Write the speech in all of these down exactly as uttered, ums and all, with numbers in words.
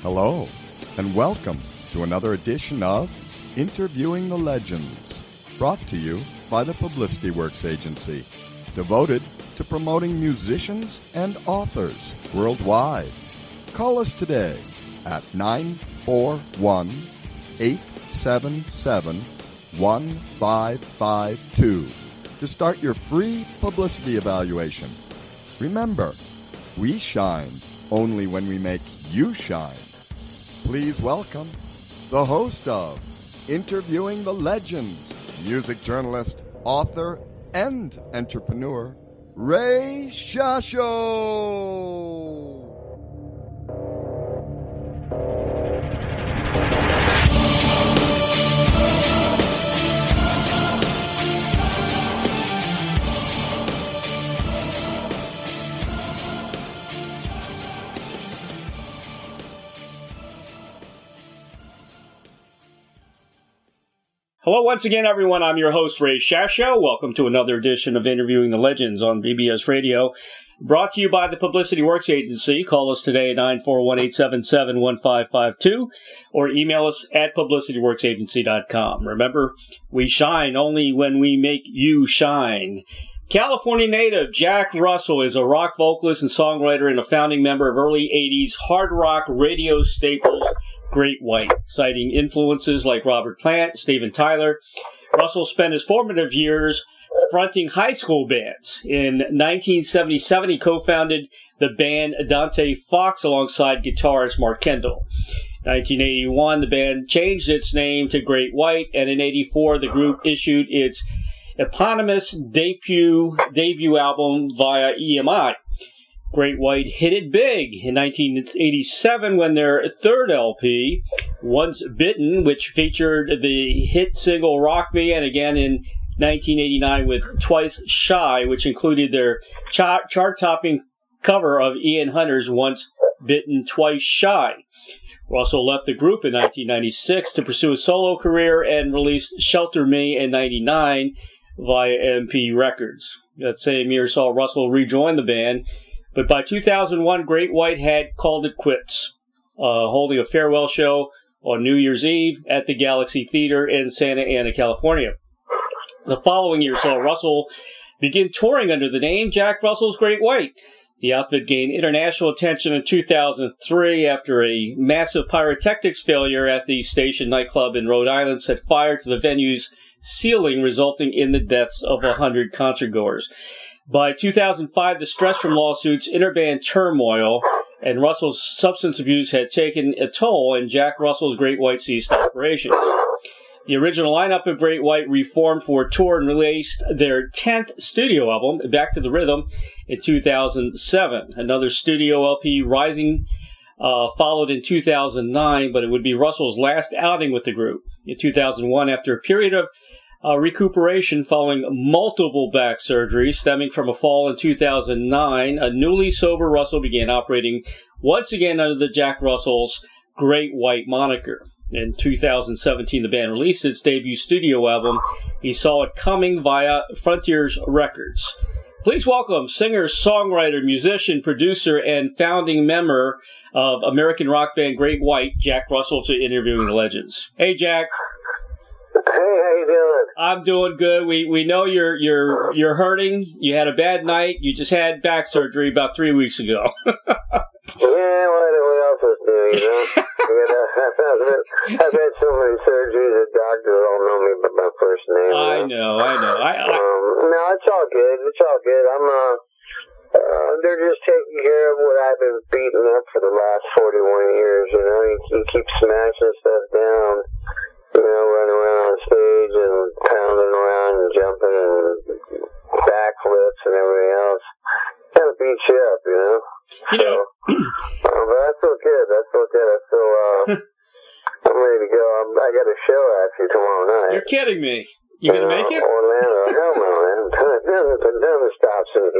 Hello, and welcome to another edition of Interviewing the Legends, brought to you by the Publicity Works Agency, devoted to promoting musicians and authors worldwide. Call us today at nine four one, eight seven seven, one five five two to start your free publicity evaluation. Remember, we shine only when we make you shine. Please welcome the host of Interviewing the Legends, music journalist, author, and entrepreneur, Ray Shasho. Hello once again, everyone. I'm your host, Ray Shasho. Welcome to another edition of Interviewing the Legends on B B S Radio, brought to you by the Publicity Works Agency. Call us today at nine four one, eight seven seven, one five five two or email us at publicity works agency dot com. Remember, we shine only when we make you shine. California native Jack Russell is a rock vocalist and songwriter and a founding member of early eighties hard rock radio staples Great White. Citing influences like Robert Plant, Steven Tyler, Russell spent his formative years fronting high school bands. In nineteen seventy-seven, he co-founded the band Dante Fox alongside guitarist Mark Kendall. In nineteen eighty-one, the band changed its name to Great White, and in eighty-four, the group issued its eponymous debut debut album via E M I. Great White hit it big in nineteen eighty-seven when their third L P, Once Bitten, which featured the hit single Rock Me, and again in nineteen eighty-nine with Twice Shy, which included their chart- chart-topping cover of Ian Hunter's Once Bitten, Twice Shy. Russell left the group in nineteen ninety-six to pursue a solo career and released Shelter Me in ninety-nine via M P Records. That same year saw Russell rejoin the band, but by two thousand one, Great White had called it quits, uh, holding a farewell show on New Year's Eve at the Galaxy Theater in Santa Ana, California. The following year saw Russell begin touring under the name Jack Russell's Great White. The outfit gained international attention in two thousand three after a massive pyrotechnics failure at the Station nightclub in Rhode Island set fire to the venue's ceiling, resulting in the deaths of one hundred concertgoers. By two thousand five, the stress from lawsuits, interband turmoil, and Russell's substance abuse had taken a toll, and Jack Russell's Great White ceased operations. The original lineup of Great White reformed for a tour and released their tenth studio album, Back to the Rhythm, in two thousand seven. Another studio L P, Rising, uh, followed in two thousand nine, but it would be Russell's last outing with the group. In two thousand one, after a period of Uh, recuperation following multiple back surgeries stemming from a fall in two thousand nine, a newly sober Russell began operating once again under the Jack Russell's Great White moniker. In two thousand seventeen, the band released its debut studio album, He Saw It Coming, via Frontiers Records. Please welcome singer, songwriter, musician, producer, and founding member of American rock band Great White, Jack Russell, to Interviewing the Legends. Hey, Jack. Hey, how you doing? I'm doing good. We we know you're you're you're hurting. You had a bad night. You just had back surgery about three weeks ago. Yeah, what we else is doing, you know? you know I've, had, I've had so many surgeries that doctors all know me by my first name. I know, I know. I, I um, no, it's all good. It's all good. I'm uh, uh, they're just taking care of what I've been beating up for the last forty-one years. You know, you, you keep smashing stuff down. You know, running around on stage and pounding around and jumping and backflips and everything else. Kind of beats you up, you know? You know. So, uh, but I feel good. I feel good. I feel, uh, I'm ready to go. I'm, I got a show actually tomorrow night. You're kidding me. You gonna uh, make it? Orlando. Hell no, man. Nothing, nothing stops me.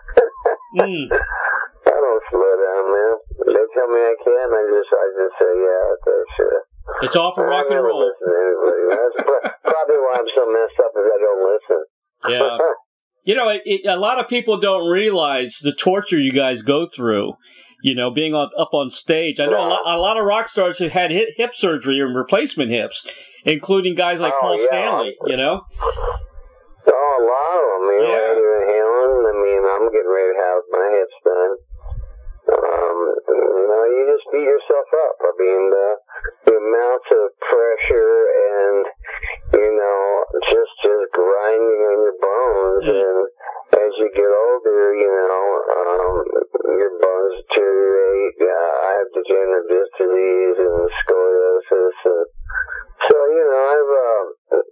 mm. I don't slow down, man. They tell me I can, I just, I just say, yeah, okay, sure. It's all for rock and roll. That's probably why I'm so messed up, is I don't listen. Yeah. You know, it, it, a lot of people don't realize the torture you guys go through. you know, being on, up on stage. I know a lot, a lot of rock stars have had hip, hip surgery and replacement hips, including guys like oh, Paul yeah. Stanley, you know? Oh, a lot of them. You know, Yeah. Eddie Van Halen. I mean, I'm getting ready to have my hips done. Um, you know, you just beat yourself up. I mean, the, the amount of pressure and, you know, just, just grinding on your bones. Mm. And as you get older, you know, um, your bones deteriorate. Uh, I have degenerative disc disease and scoliosis. And so, you know, I've, uh,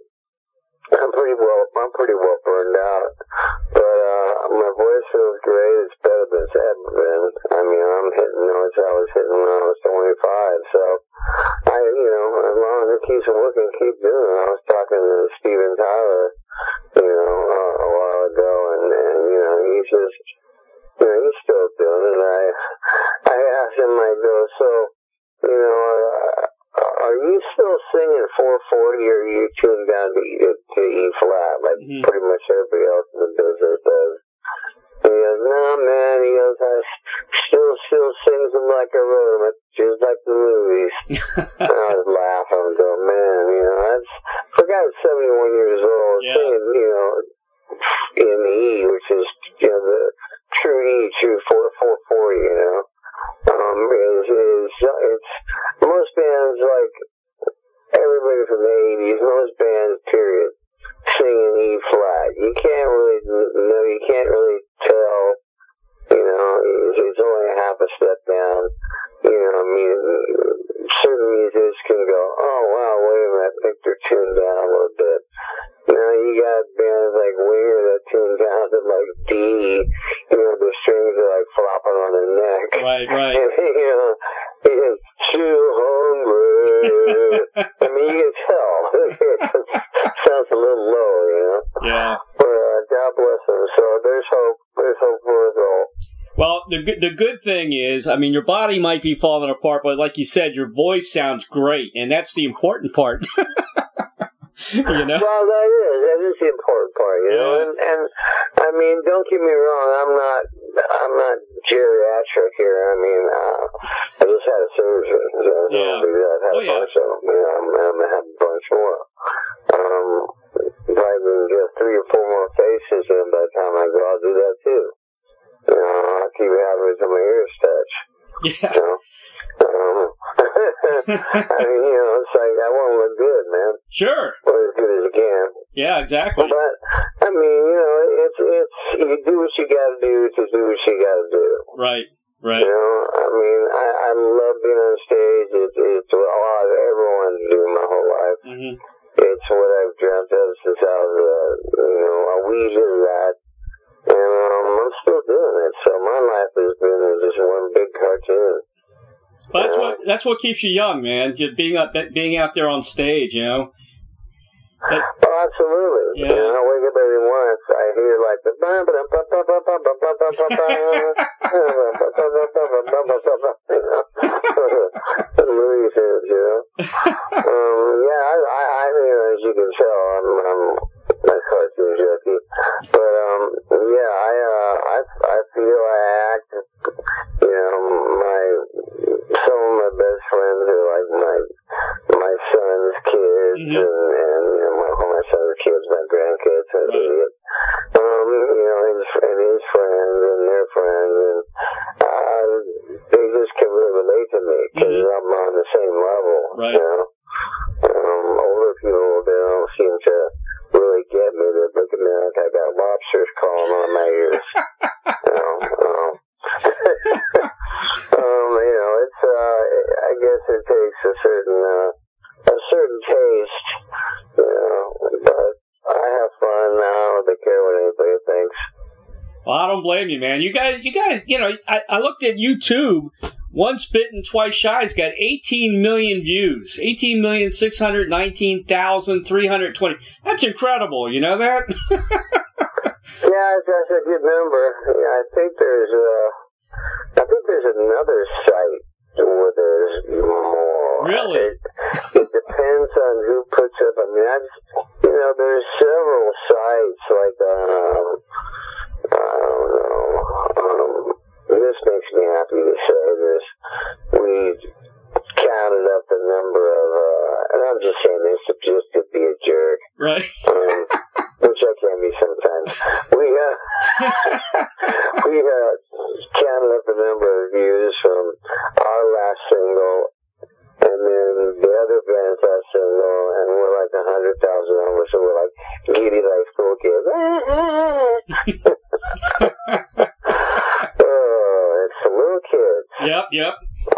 I'm pretty well, I'm pretty well burned out, but, uh, my voice feels great. It's better than it's ever been. I mean, I'm hitting notes I was hitting when I was twenty-five, so I, you know, as long as it keeps working, keep doing it. I was talking to Steven Tyler, you know, uh, a while ago, and, and, you know, he's just, you know, he's still doing it. I, I asked him, I go, so, you know, uh, are you still singing four forty, or are you tuned down to, to, to E flat, like mm-hmm. pretty much everybody else in the business does? He goes, no, man. He goes, I still, still sings them like I wrote them, just like the movies. And I was laughing. I go, man, you know, that's, for a guy that's seventy-one years old, yeah. singing, you know, in E, which is, you know, the true E, true four forty, you know. Um, is, is, it's, most bands, like, everybody from the eighties, most bands, period, sing in E flat. You can't really, no, you can't really tell, you know, it's, it's only a half a step down. You know, I mean, certain musicians can go, oh, wow, wait a minute, I think they're tuned down a little bit. Now you got bands like Winger that tune down to like D, you know, the strings are like flopping on their neck. Right, right. And, you know, it's too hungry. I mean, you can tell. It sounds a little low, you know? Yeah. But uh, God bless them. So there's hope. There's hope for us all. Well, the good, the good thing is, I mean, your body might be falling apart, but like you said, your voice sounds great, and that's the important part. You know? Well, that is. That is the important part, you yeah. know? And, and, I mean, don't get me wrong, I'm not, I'm not geriatric here. I mean, uh, I just had a surgery. So yeah. I've had oh, a bunch yeah. of them. You know, I'm, I'm going to have a bunch more. Um, if I can get three or four more faces in by the time I go, I'll do that too. You know, I'll keep having some of my ears touched. Yeah. You know? Um, I mean, you know, it's like, I want to look good, man. Sure. Or as good as you can. Yeah, exactly. But, I mean, you know, it's, it's, you do what you gotta do to do what you gotta do. Right, right. You know, I mean, I, I love being on stage. It's, it's what I've ever wanted to do my whole life. Mm-hmm. It's what I've dreamt of since I was, uh, you know, a wee bit of that. And, um, I'm still doing it. So my life has been just one big cartoon. Well, that's what that's what keeps you young, man. Just being up, being out there on stage, you know. That, oh, absolutely. Yeah. You know, I wake up every morning, I hear like the the movie things, you know. Um, yeah, I, I, I, you know, as you can tell, I'm, I'm a cartoon junkie. But um, yeah, I, uh, I, I feel I act. You know, my some of my best friends are like my my son's kids, mm-hmm. and, and you know, my, my son's kids, my grandkids, and right. um, you know, his and his friends and their friends, and uh, they just can really relate to me because mm-hmm. I'm on the same level. Right. You know, um, older people they don't seem to really get me. They look at me like I got lobsters crawling on my ears. You know. Um, um, you know, it's, uh, I guess it takes a certain, uh, a certain taste, you know, but I have fun now. I don't care what anybody thinks. Well, I don't blame you, man. You guys, you guys, you know, I, I looked at YouTube. Once Bitten, Twice Shy's got eighteen million views. eighteen million six hundred nineteen thousand three hundred twenty. That's incredible. You know that? Yeah, that's a good number. Yeah, I think there's uh, I think there's another site where there's more. Really? It, it depends on who puts up. I mean, I just, you know, there's several sites like um, I don't know. Um, this makes me happy to say.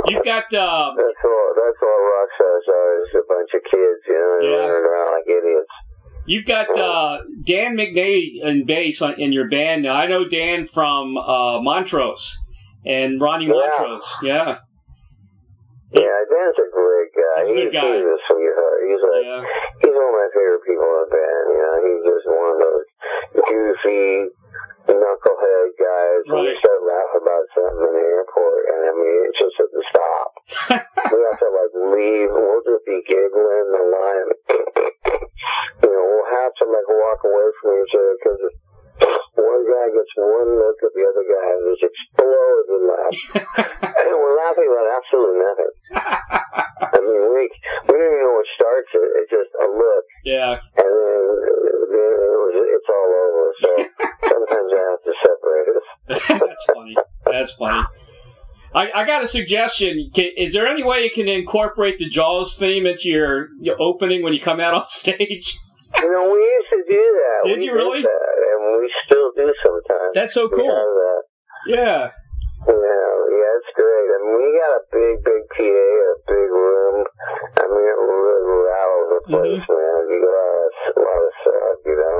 You've got uh, that's all. That's all rock stars are. Is a bunch of kids, you know, Yeah. running around like idiots. you've got uh, Dan McNay in bass on, in your band now. I know Dan from uh, Montrose and Ronnie Yeah. Montrose. Yeah, Yeah, Dan's a great guy. He's a good guy. He's a sweetheart. He's like, yeah, he's one of my favorite people in the band. You know, he's just one of those goofy, knucklehead guys. When Right. you start laughing about something in the airport, and I mean, it just doesn't stop. We have to like leave. We'll just be giggling the line. You know, we'll have to like walk away from each other because one guy gets one look at the other guy and just explodes in laughter. And we're laughing about absolutely nothing. I mean, we we don't even know what starts it. It's just a look, yeah. and then, then it was, it's all over. So sometimes I have to separate us. That's funny. That's funny. I, I got a suggestion. Can, is there any way you can incorporate the Jaws theme into your, your opening when you come out on stage? You know, we used to do that. Did we you really? Did that, and we still do sometimes. That's so We cool. have that. Yeah. Yeah, yeah, it's great. I mean, we got a big, big P A, a big room. I mean, it really rattles the place, Mhm. man. You got a lot of, a lot of stuff, you know.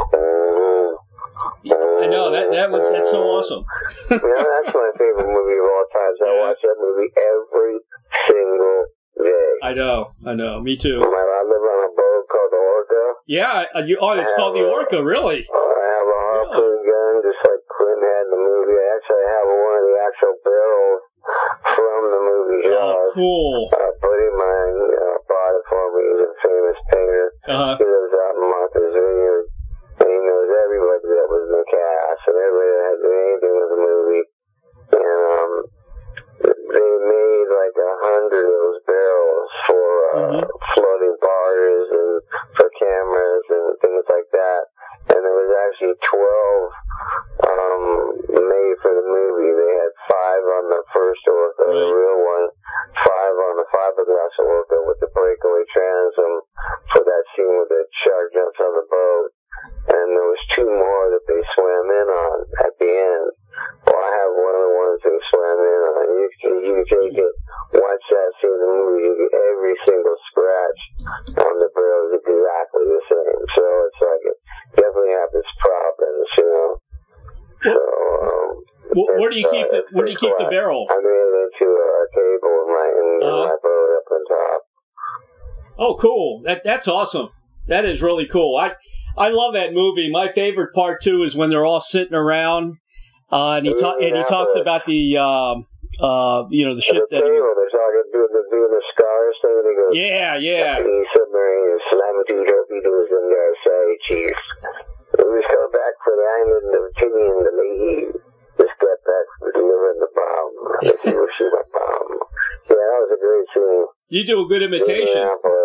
I know that that was that's so awesome. You know, that's my favorite movie of all time. So I Yeah. watch that movie every single day. I know. I know. Me too. I live on a boat called the Orca. Yeah. uh, You, oh, it's called the Orca. Really? I have a harpoon gun, just like Quinn had in the movie. Actually, I have one of the actual barrels from the movie Oh, Jaws. cool. A buddy of mine uh, bought it for me. He's a famous painter. Uh-huh. He lives out in Martha's Vineyard, and he knows everybody that was in the cast and everybody that had anything with the movie. And um, they made like a hundred of those barrels for uh, Mhm. floating bars and for cameras and things like that. And there was actually twelve um, made for the movie. They had five on the first Orca, the Right. real one, five on the fiberglass Orca with the breakaway transom for that scene where the shark jumps on the boat. And there was two more that they swam in on at the end. Well, I have one of the ones they swam in on. You can you take it, watch that scene in the movie, you get every single scratch on the barrel is exactly the same. So it's like it definitely have its problems, you know. So um, Wh- Where do you it's, keep uh, the it's Where do you pretty keep the flat. barrel? I made it into a table in my in Uh-huh. my boat up on top. Oh, cool. That that's awesome. That is really cool. I I love that movie. My favorite part too is when they're all sitting around, uh, and he ta- and he talks about the um, uh, you know the shit the that. table, they're talking doing the doing the scars thing, and he goes, Yeah, yeah. The submarine is slamming two torpedoes in there, say, Chief. We was coming back for the island of Tinian, the lady just got back from delivering the bomb, the Hiroshima bomb. Yeah, that was a great scene. You do a good imitation.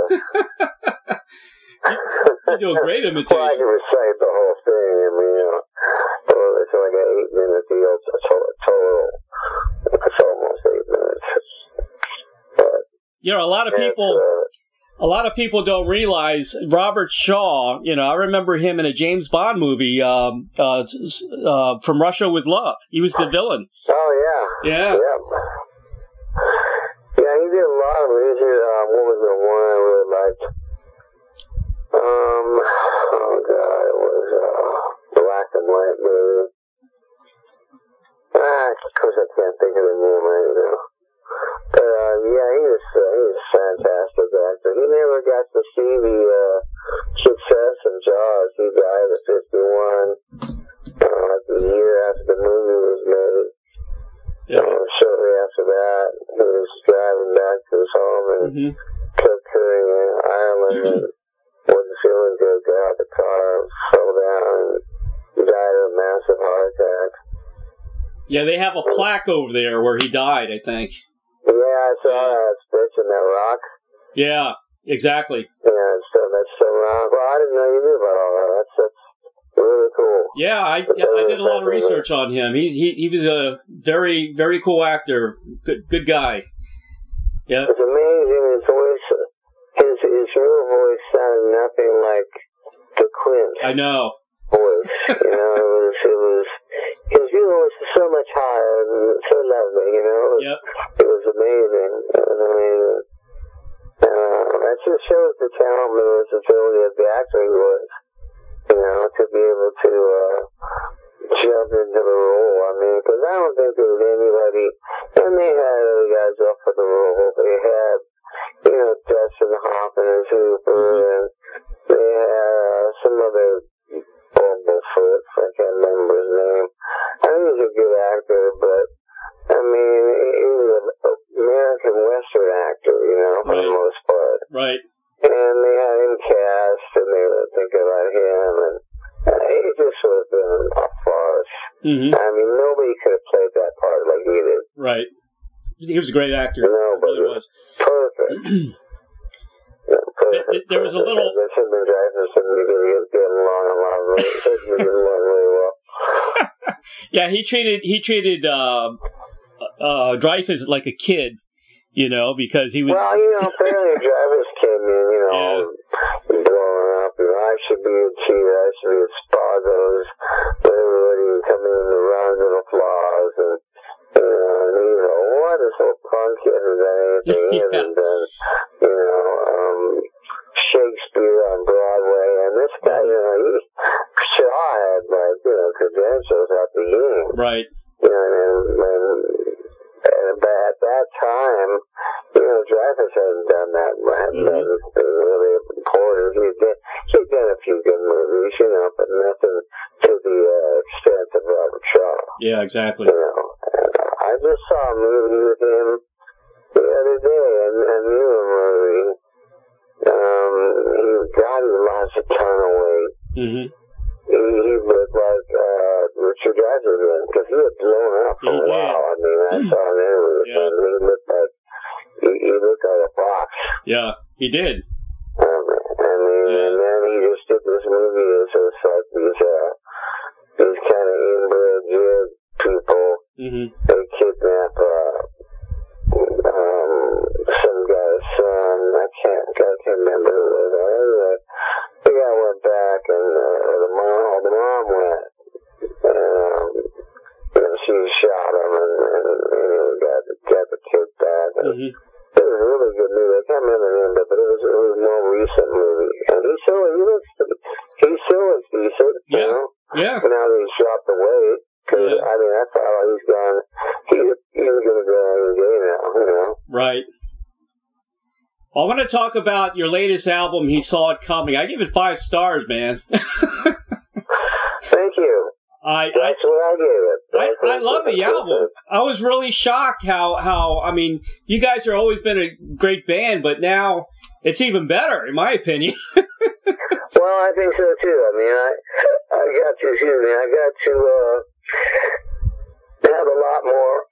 You do a great imitation. Well, I can recite the whole thing. I mean, you know, well, it's like an eight-minute deal. It's total. It's almost eight minutes. But You know, a lot of people. uh, A lot of people don't realize Robert Shaw. You know, I remember him in a James Bond movie, um, uh, uh, From Russia with Love. He was the villain. Oh yeah. Yeah. Yeah. Yeah, he did a lot of it. He did, uh, what was the one I really liked? Um, oh god, it was uh, black and white movie. Ah, of course I can't think of the name right now. But uh, yeah, he was uh, he was a fantastic actor. He never got to see the uh, success of Jaws. He died at fifty-one, uh, the year after the movie was made. Yeah. Uh, shortly after that, he was driving back to his home in Mm-hmm. Kilkerry, Ireland, and wasn't feeling good. Got out of the car, fell down, and died of a massive heart attack. Yeah, they have a plaque over there where he died, I think. Yeah, I saw that bitch in that rock. Yeah, exactly. Yeah, so that's so rock. Well, I didn't know you knew about all that. That's that's really cool. Yeah, I I did a lot of research on him. He's he he was a very very cool actor. Good good guy. Yeah. It's amazing. His voice, his his real voice sounded nothing like the Quint I know. voice. You know, it was it was his real voice was so much higher and so lovely. You know, Yep. it was amazing. just shows the talent and versatility of the actor he was. You know, to be able to uh, jump into the role. I mean, because I don't think there was anybody, and they had other guys up for the role. They had, you know, Dustin Hoffman and Hooper, mm-hmm. and they had uh, some other bumblefoot, I can't remember his name. I think he's a good actor, but, I mean, he was an American Western actor, you know, for right. the most part. Right. And they had him cast, and they were thinking about him, and uh, it just would have been a farce. Mm-hmm. I mean, nobody could have played that part like he did. Right. He was a great actor. Nobody. Really was. Perfect. yeah, perfect. It, it, there was a little... They should have been driving somebody getting along a lot of really, getting along really well. Yeah, he treated, he treated uh, uh, Dreyfuss like a kid. You know, because he was... Well, you know, apparently Dreyfuss came in, you know, yeah. blowing up. You know, I should be at Cheetah, I should be at Spago's, but everybody coming in the runs and applause, and, you know, and he's like, what, this little punk hasn't done anything, he yeah. hasn't done, you know, um, Shakespeare on Broadway, and this guy, you know, he Shaw had, like, you know, credentials at the beginning. Right. You know, and, and And but at that time, you know, Dreyfuss hadn't done that. Hadn't mm-hmm. done really important. He'd done, he'd done a few good movies, you know, but nothing to the uh, extent of Robert Shaw. Yeah, exactly. You know, and I just saw a movie with him the other day, and a newer movie. Um, he God, he lost a ton of weight. Mm-hmm. He, he looked like uh, Richard Dreyfuss again, because he had blown up for a while. I mean, I saw an interview with him, and he looked like, he, he looked like a box. Yeah, he did. Um, I mean, yeah. and then he just did this movie, it's just like these, uh, these kind of inbred jig people, mm-hmm. they kidnap, uh, um, some guy's son, I can't, I can't remember who it was. Anyway, the guy went back, and uh, the mom, the mom went, um, and she shot him, and, and, and he got, got the kid back. And mm-hmm. It was a really good movie. I can't remember the name, but it was, it was a more recent movie. And he still, he looks, he still looks decent, yeah. you know? Yeah. Now that he's dropped the weight, because, yeah. I mean, I thought he's gone, he's, he's going to go any day now, you know? Right. I want to talk about your latest album, He Saw It Coming. I give it five stars, man. Thank you. I, That's I, what I gave it. I, I love the album. I was really shocked how, how, I mean, you guys have always been a great band, but now it's even better, in my opinion. Well, I think so, too. I mean, I, I got to, excuse me, I got to uh, have a lot more...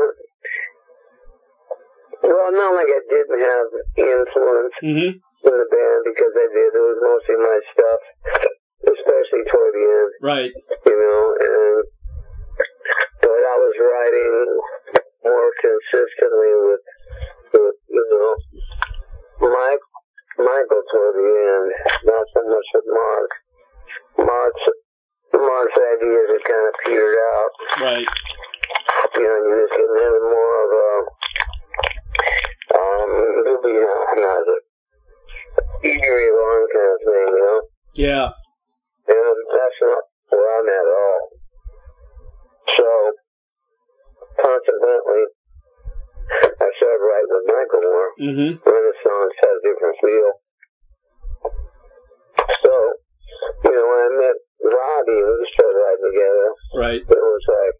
Well, not like I didn't have influence mm-hmm. in the band, because I did. It was mostly my stuff, especially toward the end. Right. You know, and but I was writing more consistently with, with you know, Mike, Michael toward the end, not so much with Mark. Mark's, Mark's ideas had kind of petered out. Right. You know, you're just getting into more of a... Um, it'll be, you know, not a eagery long kind of thing, you know? Yeah. And that's not where I'm at at all. So, consequently, I started writing with Michael more. Mm-hmm. Renaissance has a different feel. So, you know, when I met Robbie, we just started writing together. Right. It was like,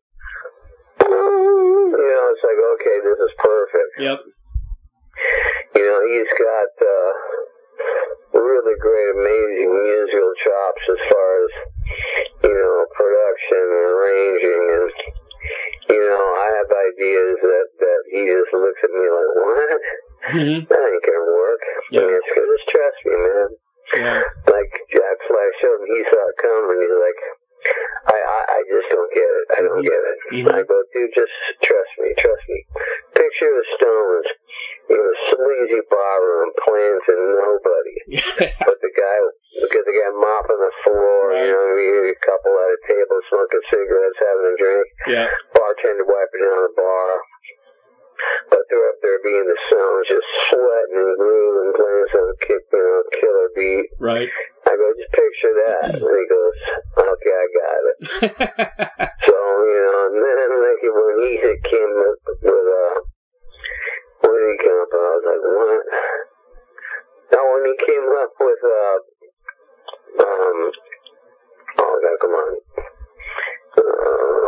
you know, it's like, okay, this is perfect. Yep. You know, he's got uh, really great, amazing musical chops as far as, you know, production and arranging. And, you know, I have ideas that, that he just looks at me like, what? Mm-hmm. That ain't going to work. Yep. And it's because just trust me, man. Yeah. Like Jack Flash showed me, he saw it coming, he's like, I, I, I just don't get it. I don't get it. Mm-hmm. I go, dude, just trust me, trust me. Picture the Stones in a sleazy barroom playing to nobody. But the guy, look at the guy mopping the floor, right. You know, you a couple at a table smoking cigarettes, having a drink. Yeah. Bartender wiping down the bar. but they're up there being the sounds, just sweating and grooving, playing some kick, you know, killer beat. Right. I go, just picture that. And he goes, okay, I got it. So, you know, and then like when he came up with, uh, when did he come up with, I was like, what? No, when he came up with, uh, um, oh, God, come on. Uh,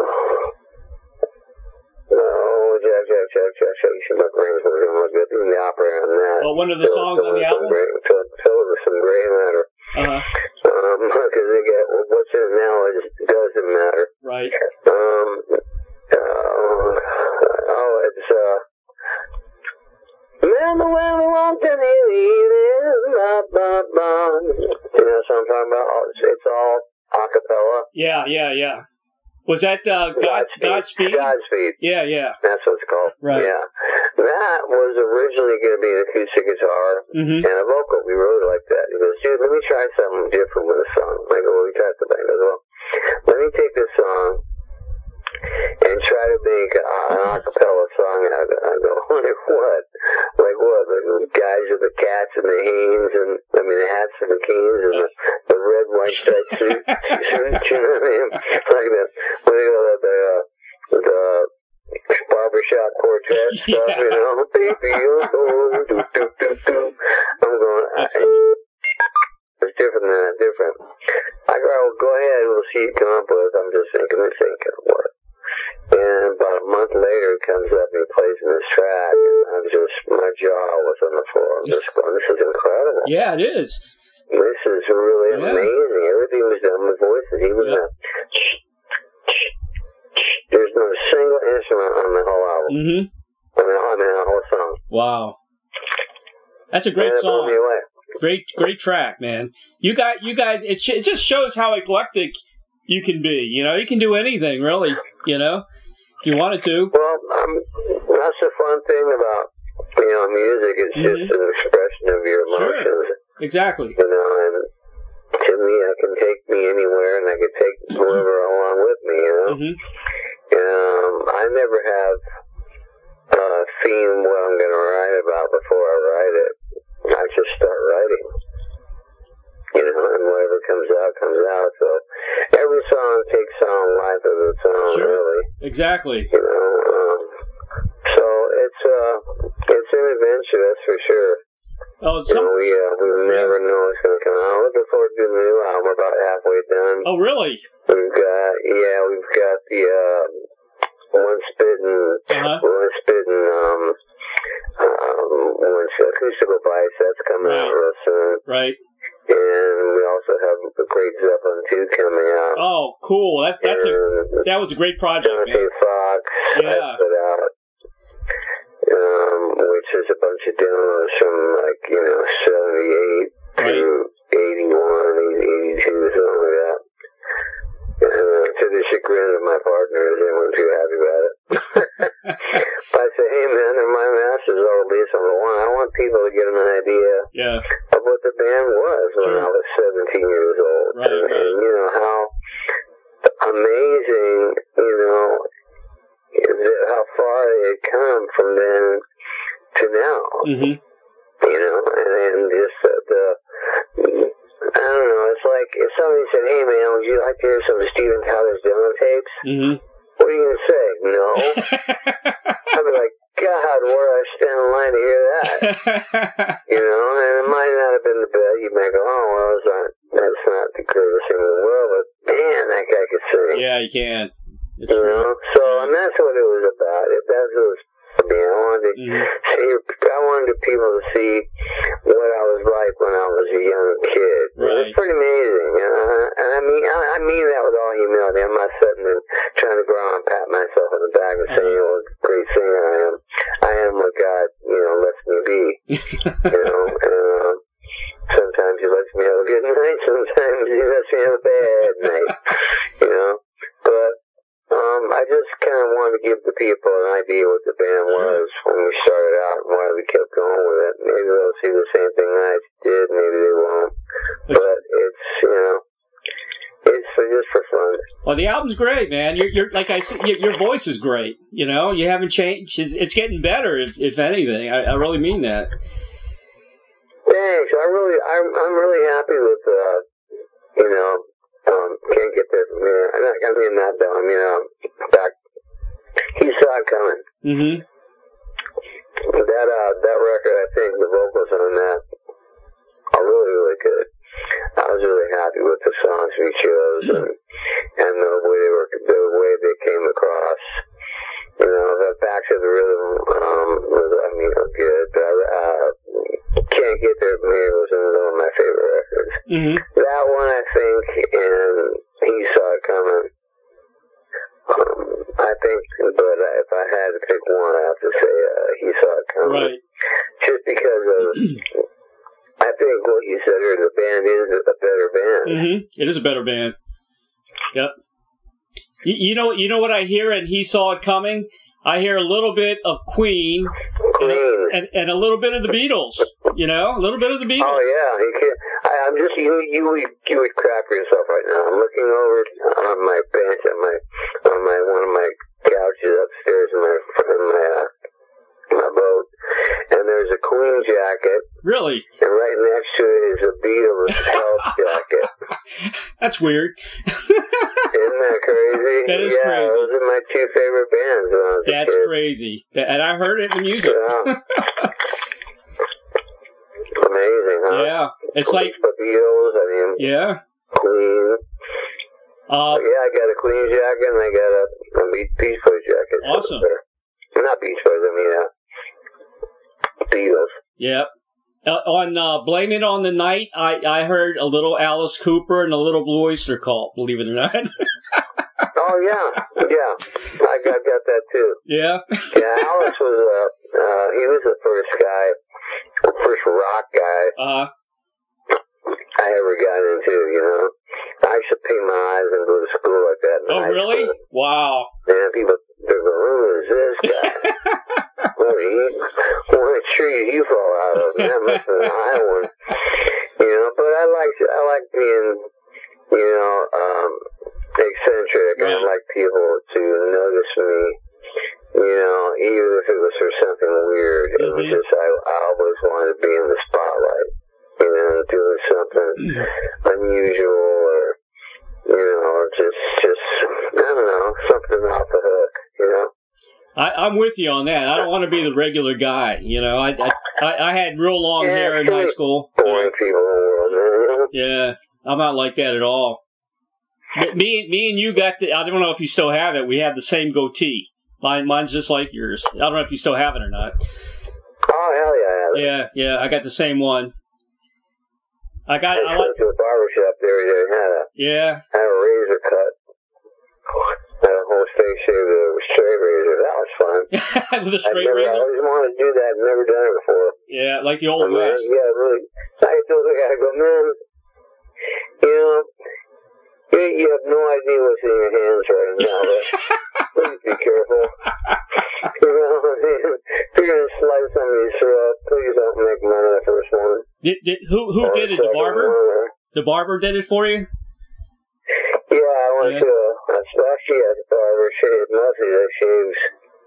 no, Jack, Jack, Jack, Jack, Jack, you should my brains were going good. Even the opera on that. Well, one of the songs on the album? Filled with some gray matter. Uh-huh. Um, because they get, well, what's in it now, it just doesn't matter. Right. Um, uh, oh, it's, uh, remember when we walked in the evening, blah, blah, blah. You know what I'm talking about? It's, it's all a cappella. Yeah, yeah, yeah. Was that, uh, God, Godspeed? Godspeed. Yeah, yeah. That's what it's called. Right. Yeah. That was originally going to be an acoustic guitar mm-hmm. and a vocal. We wrote it like that. He goes, dude, let me try something different with a song. I go, well, we tried something. He goes, well, let me take this song and try to make uh, an a cappella song out of it. I go, like what? Like what? The guys with the cats and the Hanes and, I mean, the hats and the canes and the, the red, white striped suit, suits, you know what I mean? Like the, what do you call that, the, uh, the barbershop quartet stuff, yeah. You know? Baby, oh, do, do, do, do. I'm going, I, it's different than that, different. I go, well, go ahead, we'll see what you come up with. I'm just thinking and thinking, what? And about a month later, he comes up and he plays in this track, and I'm just, my jaw was on the floor. I'm just going, this is incredible. Yeah, it is. This is really yeah. amazing. Everything was done with voices. Even yeah. the, there's no single instrument on the whole album. Mm-hmm. I mean, I mean, the whole song. Wow. That's a great and it song. blew me away. Great, great track, man. You got, you guys, it, sh- it just shows how eclectic you can be. You know, you can do anything, really, you know, if you wanted to. Well, um, that's the fun thing about, you know, music. It's mm-hmm. just an expression of your emotions. Sure. Exactly. You know, and to me, I can take me anywhere, and I can take whoever along with me, you know. Mm-hmm. Um, I never have uh, seen what I'm going to write about before I write it. I just start writing. You know, and whatever comes out, comes out. So every song takes on life of its own, sure. really. Exactly. You know, um, so it's uh, it's an adventure, that's for sure. Oh, you know, we uh, we never know what's going to come out. I'm looking forward to the new album. We're about halfway done. Oh, really? We've got yeah, we've got the uh, one spitting, uh-huh. one spitting, um, um, one acoustical bites that's coming right. out real soon. Right. And we also have the Great Zeppelin two coming out. Oh, cool! That that's and a that was a great project, Jonathan man. Fox, yeah. I put out, um, which is a bunch of demos from like you know seventy-eight right. to eighty-one, eighty-two, something like that. And uh, to the chagrin of my partners, they weren't too happy about it. But I say, hey man, they're my masters. I'll release them. One, I want people to get an idea yeah. of what the band was when sure. I was seventeen years old. Right, and, right. and you know how amazing, you know, how far they had come from then to now. Mm-hmm. You know, and, and just uh, the. I don't know, it's like if somebody said, hey man, would you like to hear some of Steven Tyler's demo tapes? Mm-hmm. What are you going to say? No. I'd be like, God, where do I stand in line to hear that? You know, and it might not have been the best. You might go, oh, well, it's not, that's not the greatest thing in the world, but man, that guy could sing. Yeah, you can. It's you true. know, so, and that's what it was about. It, that's what it was for me. I wanted to mm-hmm. see, I wanted the people to see what I was like when I was a young kid. Right. It's pretty amazing, you know? And I mean, I, I mean that with all humility. I'm not sitting and trying to go around and pat myself on the back and say, you know, what a great singer I am. I am what God, you know, lets me be. You know, and uh, sometimes He lets me have a good night. Sometimes He lets me have a bad night. You know, but um, I just kind of wanted to give the people an idea what the band was when we started out and why we kept going with it. Maybe they'll see the same thing I did, maybe they won't. But it's, you know, it's just for fun. Well, the album's great, man. You're, you're like I said, your, your voice is great. You know, you haven't changed. It's, it's getting better, if, if anything. I, I really mean that. Thanks. I really, I'm, I'm really happy with, uh, you know, um, Can't Get There From Here. I'm not, I mean that though. I mean, um, back, he saw it coming. Mm-hmm. That, uh, that record, I think the vocals on that are really, really good. I was really happy with the songs we chose and, and the way they were, the way they came across. You know, the Back to the Rhythm, um, was, I mean, good, but, uh, Can't Get There From Here was one of my favorite records. Mm-hmm. That one, I think, and He Saw It Coming. Um, I think, but if I had to pick one, I have to say, uh, He Saw It Coming. Right. Just because of, I think what you said earlier, the band is a better band. Mm-hmm. It is a better band. Yep. You, you know, you know what I hear, and He Saw It Coming. I hear a little bit of Queen, Queen. And, and, and a little bit of the Beatles. You know, a little bit of the Beatles. Oh yeah, you can't, I, I'm just you. You would you would crap yourself right now. I'm looking over on my bench on my on my one of my couches upstairs in my in my uh, my boat, and there's a Queen jacket. Really? And right next to it is a Beatles health jacket. That's weird. Isn't that crazy? That is yeah, crazy. Those are my two favorite bands when I was That's a kid. crazy. And I heard it in the music. Yeah. Amazing, huh? Yeah. It's like the Beatles. I mean, yeah. Queen. Uh, yeah, I got a Queen jacket and I got a, a Beach Boys jacket. Awesome. So not Beach Boys, I mean uh, Beatles. Yeah. Uh, on uh, Blame It on the Night, I, I heard a little Alice Cooper and a little Blue Oyster Cult, believe it or not. Oh, yeah. Yeah. I got, got that too. Yeah. Yeah, Alice was, uh, uh, he was the first guy, the first rock guy Uh, I ever got into, you know. I used to paint my eyes and go to school like that. oh, really? School. Wow. Man, people, they're going, who is this guy? What, he, what tree did you fall out of? That must have been a high one. You know, but I like, I like being, you know, um, eccentric. Right. I like people to notice me, you know, even if it was for something weird. Mm-hmm. It was just, I, I always wanted to be in the spotlight, you know, doing something unusual or, you know, just, just, I don't know, something off the hook, you know. I, I'm with you on that. I don't want to be the regular guy, you know. I I, I had real long yeah, hair in high school. Boring people in the world, man. Yeah, I'm not like that at all. Me, me and you got the, I don't know if you still have it. We have the same goatee. Mine, mine's just like yours. I don't know if you still have it or not. Oh, hell yeah, I have it. Yeah, yeah, I got the same one. I got, I I went like, to a barber shop there and had a, yeah. had a razor cut. Had a whole face shaved with a straight razor. That was fun. With a straight never, razor? I always wanted to do that. I've never done it before. Yeah, like the old I mean, West. yeah, really. I told the guy, I go, man, you know, you, you have no idea what's in your hands right now, but please be careful. You know, if you're going to slice somebody's throat, please don't make money the first one. Did, did, who who did it? The barber? The barber did it for you? Yeah, I went yeah. to a, actually at the barber shave, mostly that shaves.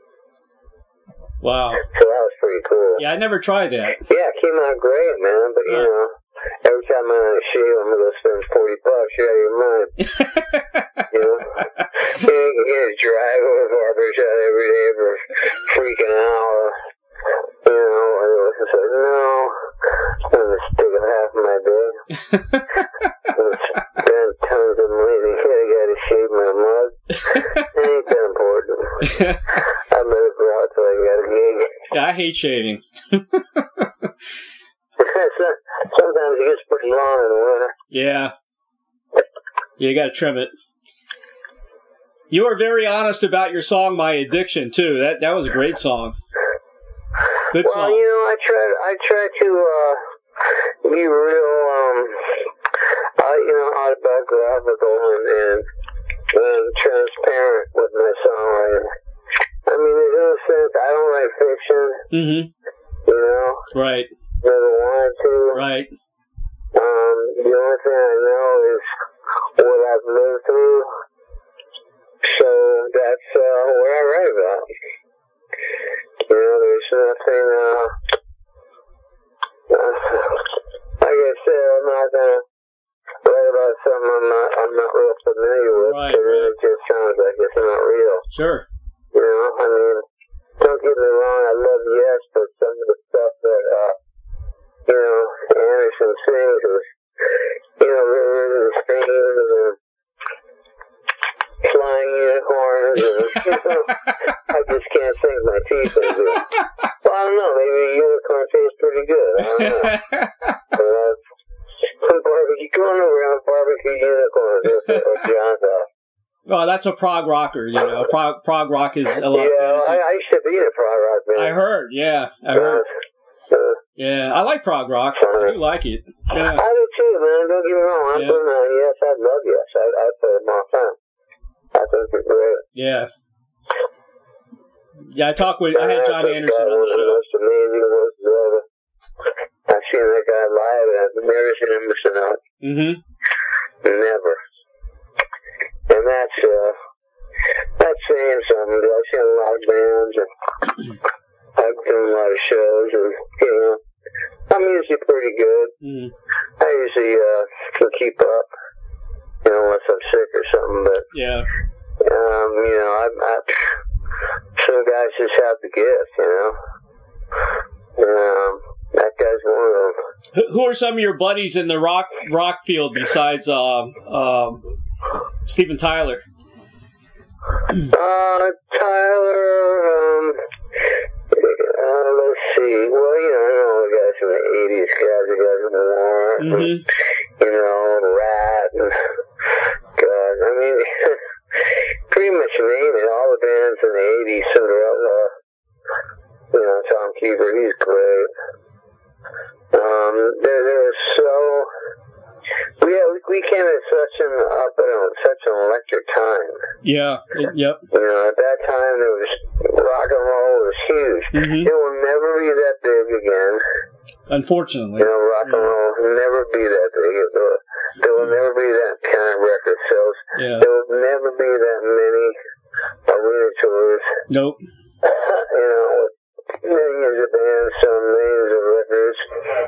Wow. So that was pretty cool. Yeah, I never tried that. Yeah, it came out great, man, but you huh. know, every time I'm going to shave, I'm going to go spend forty bucks. You're out of your mind. You know? You can get a drive over the barber shop every day for freaking an hour. You know, and it was just like, no, I'm going to stick up half of my day. Spend tons of money to get a guy to shave my mug. It ain't that important. I let it go out till I got a gig. Yeah, I hate shaving. Sometimes it gets pretty long in the winter. Yeah. Yeah, you gotta trim it. You were very honest about your song, My Addiction, too. That that was a great song. Good well, song. you know, I try, I try to uh, be real, um, uh, you know, autobiographical and, and, and transparent with my songwriting. I mean, there's no sense, I don't write fiction, Mm-hmm. you know? Right. Never wanted to. Right. Um, the only thing I know is what I've lived through. so that's uh, what I write about. You know, there's nothing, uh, uh, like I said, I'm not gonna write about something I'm not, I'm not real familiar with, right, because right. then it just sounds like it's not real. Sure. You know, I mean, don't get me wrong, I love Yes, but some of the stuff that, uh, you know, Anderson sings is, you know, rivers and streams and flying unicorns, and, you know, I just can't sink my teeth into it. Well, I don't know, maybe a unicorn tastes pretty good, I don't know. But, uh, barbecue, going around barbecue unicorns, that's what John thought. Well, that's a prog rocker, you know. Prog, prog rock is a lot Yeah, of I, I used to be a prog rock man. I heard, yeah, I heard. Uh, uh, Yeah, I like prog rock. I do like it. Yeah. I do too, man. Don't get me wrong. I'm Yeah. from uh, Yes, I love Yes. I, I play them all the time. I think they're great. Yeah. Yeah, I talked with, I had John I Anderson on one the of the show. most amazing was, uh, I've seen that guy live, and I've never seen him missing out. Mm-hmm. Never. And that's, uh, that's saying something. I've seen a lot of bands, and I've done a lot of shows, and, you know, I'm usually pretty good. Mm-hmm. I usually, uh, can keep up, you know, unless I'm sick or something, but, Yeah. um, you know, I, I, some guys just have the gift, you know. Um, that guy's one of them. Who who are some of your buddies in the rock rock field besides uh, uh, Steven Tyler? Uh, Tyler, um, uh, let's see. Well, you know, I know all the guys from the eighties, guys, the guys from War, Mm-hmm. you know, Rat, and God, I mean, pretty much name it. All the bands in the eighties, Cinderella, you know, Tom Keeper, he's great. Um, they're, they're so, we, we, we came at such an up and such an electric time. Yeah. It, yep. You know, at that time, there was, rock and roll was huge. Mm-hmm. It will never be that big again. Unfortunately. You know, rock and roll will never be that big. It will, there will never be that kind of record sales. Yeah. There will never be that many arena tours. Nope. You know, with millions of bands selling millions of records.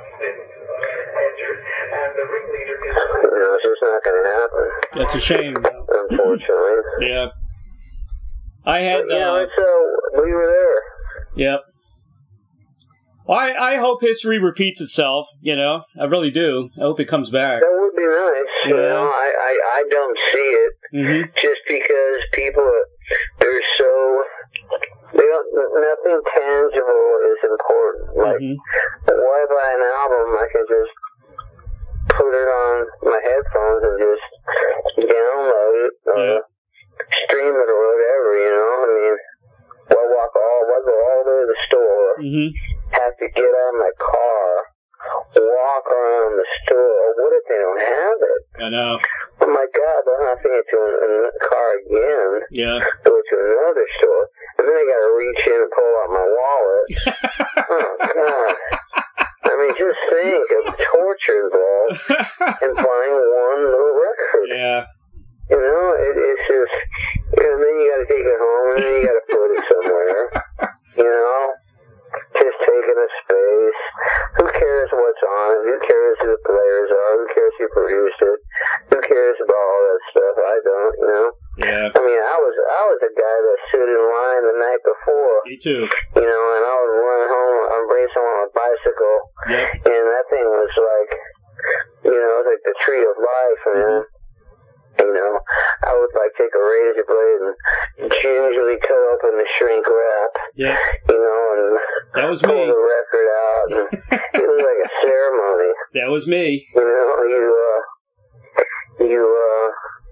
You know, it's just not going to happen. That's a shame. Unfortunately. Yeah. I had. But, you know, Uh, it's, uh, we were there. Yep. Well, I, I hope history repeats itself, you know. I really do. I hope it comes back. That would be nice. You Yeah. know, I, I, I don't see it Mm-hmm. just because people are, they're so, they don't, nothing tangible is important. Like, Mm-hmm. why buy an album? I can just put it on my headphones and just download it or Yeah. stream it or whatever, you know? I mean, why walk all, why go all the way to the store, Mm-hmm. have to get out of my car, walk around the store. What if they don't have it? I know. Oh my God, they'll have to get to a, a car again, Yeah. go to another store, and then I got to reach in and pull out my wallet. Oh God. I mean, just think of the torture involved in buying one little record. Yeah. You know, it, it's just, and then you got to take it home, and then you got to put it somewhere. You know, just taking a space. Who cares what's on it? Who cares who the players are? Who cares who produced it? Who cares about all that stuff? I don't, you know. Yeah. I mean, I was I was a guy that stood in line the night before, Me too. you know, and I would run home. I'm racing on a bicycle, Yep. and that thing was like, you know, it was like the tree of life, man. You know, I would like take a razor blade and gingerly cut open the shrink wrap, Yeah. you know, and That was pull me. the record out. And it was like a ceremony. That was me. You know, you uh, you uh,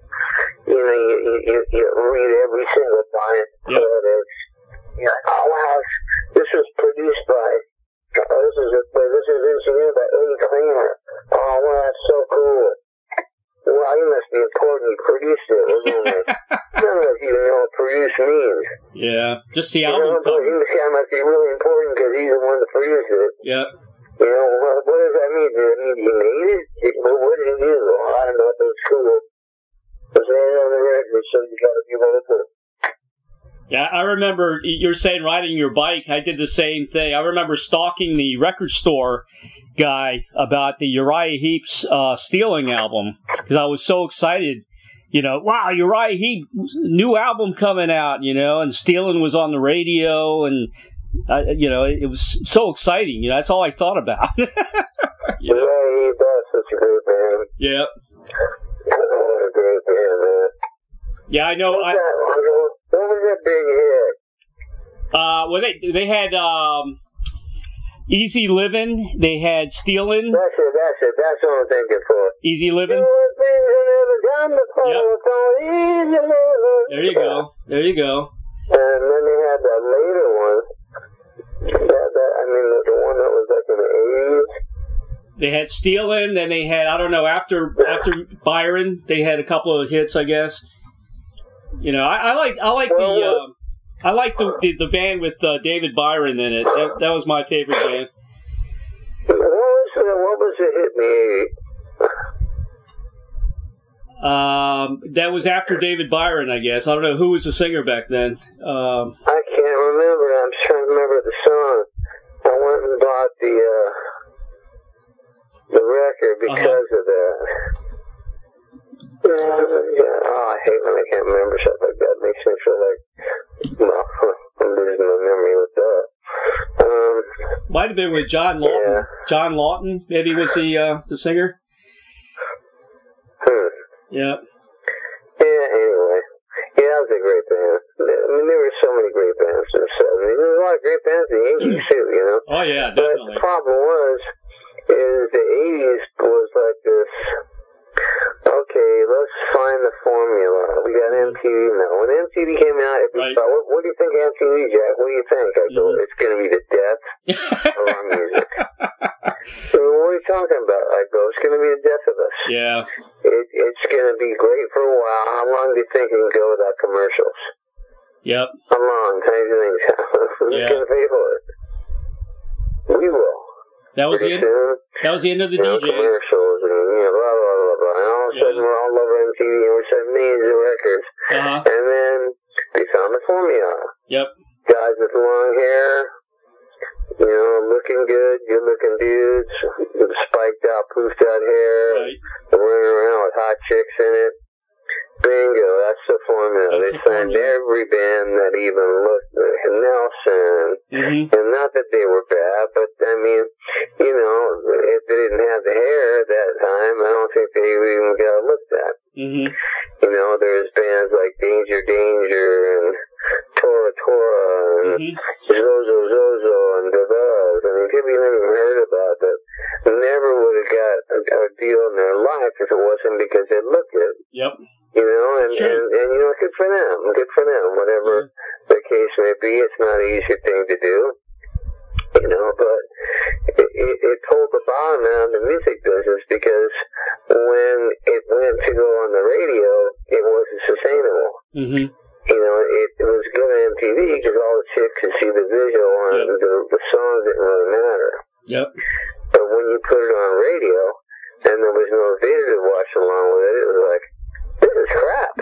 you know, you you, you read every single line. Yep. Credits. You're like, oh wow, this was produced by. Oh, this is a, this is engineered by Eddie Kramer. Oh wow, that's so cool. Wow, you must be important. You produced it. Like, none of us even know what produce means. Yeah. Just the You album know, but cover. this guy must be really important because he's the one that produced it. Yep. You know, what, what does that mean? Does it mean he made it? What, what did he do? Oh, I don't know if it's cool. His name on the record, so you got to be able to put it. Yeah, I remember you're saying riding your bike. I did the same thing. I remember stalking the record store guy about the Uriah Heep's uh, Stealing album because I was so excited. You know, wow, Uriah Heep, new album coming out, you know, and Stealing was on the radio, and, uh, you know, it, it was so exciting. You know, that's all I thought about. You know? Uriah Heep, that's such a great band. Yeah. What a great band, man. Yeah, I know. What was, I, that, what was that big hit? Uh, well, they they had um, Easy Livin'. They had Stealin'. That's it. That's it. That's what I'm thinking for. Easy Livin'. Yep. Easy Livin'. There you go. There you go. And then they had that later one. That, that I mean, the, the one that was like in the eighties. They had Stealin'. Then they had I don't know after after Byron. They had a couple of hits, I guess. You know, I, I like I like well, the uh, I like the, the the band with uh, David Byron in it. That, that was my favorite band. What was the, what was the hit in the eighties? Um, that was after David Byron, I guess. I don't know who was the singer back then. Um, I can't remember. I'm trying to remember the song. I went and bought the uh, the record because uh-huh. of that. Yeah, yeah. Oh, I hate when I can't remember stuff like that. It makes me feel like, well, I'm losing my memory with that. Um, Might have been with John Lawton. Yeah. John Lawton, maybe was the uh, the singer. Hmm. Yeah. Yeah. Anyway, yeah, that was a great band. I mean, there were so many great bands in the seventies. There was a lot of great bands in the eighties too. You know. Oh yeah, definitely. But the problem was, is the eighties was like this. Okay, let's find the formula. We got M T V now. When M T V came out, everybody right. thought, what, what do you think of M T V, Jack? What do you think? I go, mm-hmm. It's going to be the death of our music. So what are you talking about? I go, it's going to be the death of us. Yeah. It, it's going to be great for a while. How long do you think it can go without commercials? Yep. How long? How do you think? Who's yeah. going to pay for it? We will. That was the end. Soon, that was the end of the you know, D J. Commercials and you know, blah blah blah blah. And all of a sudden, yeah. we're all over M T V and we're selling millions of records. Uh-huh. And then they found the formula. Yep. Guys with long hair, you know, looking good, good looking dudes, spiked out, poofed out hair, right. running around with hot chicks in it. Bingo, that's the formula. That's they the signed formula. every band that even looked like Nelson. Mm-hmm. And not that they were bad, but I mean, you know, if they didn't have the hair at that time, I don't think they even got looked at. Mm-hmm. You know, there's bands like Danger Danger and Tora Tora and mm-hmm. Zozo Zozo and The Buzz. I mean, people you never even heard about that never would have got a, a deal in their life if it wasn't because they looked good. Yep. You know, and, sure. and, and, you know, good for them. Good for them. Whatever mm-hmm. the case may be, it's not an easy thing to do. You know, but it, it, it pulled the bottom out of the music business because when it went to go on the radio, it wasn't sustainable. Mm-hmm. You know, it, it was good on M T V because all the chicks could see the visual and yep. the, the songs didn't really matter. Yep. But when you put it on radio and there was no video to watch along with it, it was like, this is crap.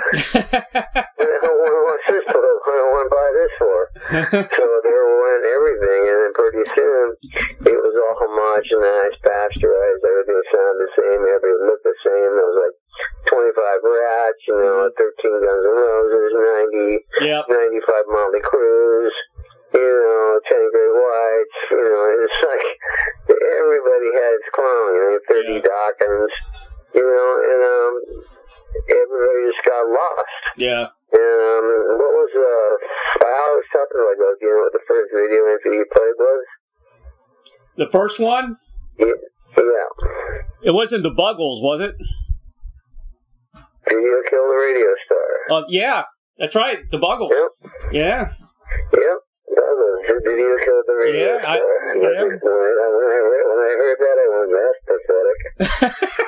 I don't want to watch this for. I don't want to buy this for. So there went everything, and then pretty soon it was all homogenized, pasteurized. Everything sounded the same. Everything looked the same. There was like twenty-five Rats, you know, thirteen Guns N' Roses, ninety, yep. ninety-five Motley Crues, you know, ten Great Whites. You know, it's like everybody had its clone. You know, thirty yeah. Dawkins. You know, and um. everybody just got lost. Yeah. And um, what was, uh, I always talking about, like, you know what the first video M T V played was? The first one? Yeah. yeah. It wasn't the Buggles, was it? Video Killed the Radio Star. Uh, yeah, that's right, the Buggles. Yep. Yeah. Yep. Buggles. Video Killed the Radio yeah, Star. I, yeah. When, I, when, I heard, when I heard that, I went, that's pathetic.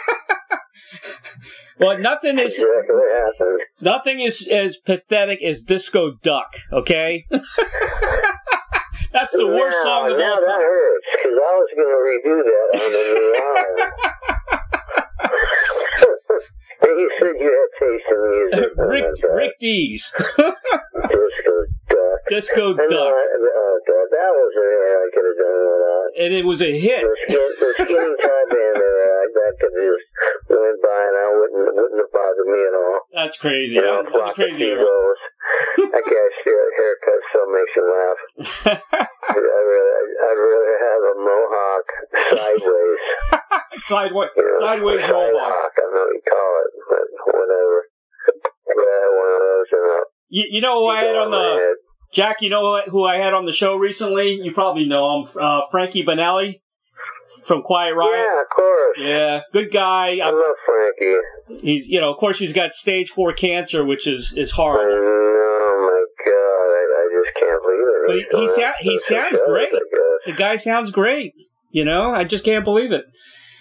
Well, nothing is exactly nothing is as pathetic as Disco Duck. Okay, that's the now, worst song of now all time. Now that hurts because I was going to redo that on the new album. And you said you had taste in Rick, Rick Dees. Disco Duck. Disco And, Duck. Uh, oh, God, that was a I could have done without. And it was a hit. The, skin, the skinny tie band there, I, that could just went by and I wouldn't, wouldn't have bothered me at all. That's crazy. You know, That was a crazy era. That guy's haircut still makes you laugh. I'd rather, I'd rather have a mohawk sideways. Sideways, You know, sideways side mohawk. hawk, I don't know what you call it, but whatever. Yeah, one of those and a You, you know who I had on the Jack? You know who I had on the show recently? You probably know him, uh, Frankie Banali from Quiet Riot. Yeah, of course. Yeah, good guy. I love Frankie. He's, you know, of course, he's got stage four cancer, which is is I horrible. know, my God, I, I just can't believe it. But he, he, sa- he sounds great. The guy sounds great. You know, I just can't believe it.